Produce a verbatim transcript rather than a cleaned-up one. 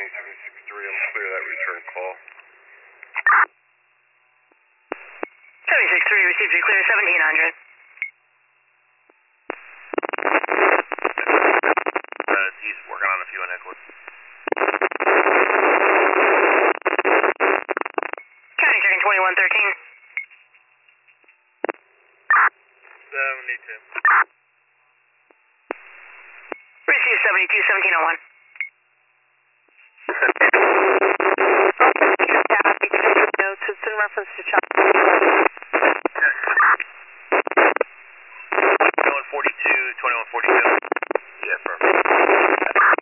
seven six three, I'm clear that return call. seven six three, received you clear, seventeen hundred. Uh, he's working on a few in Eckwood. County checking twenty-one thirteen. seventy-two. Received seventy-two, seventeen oh one. Notes, it's in reference to child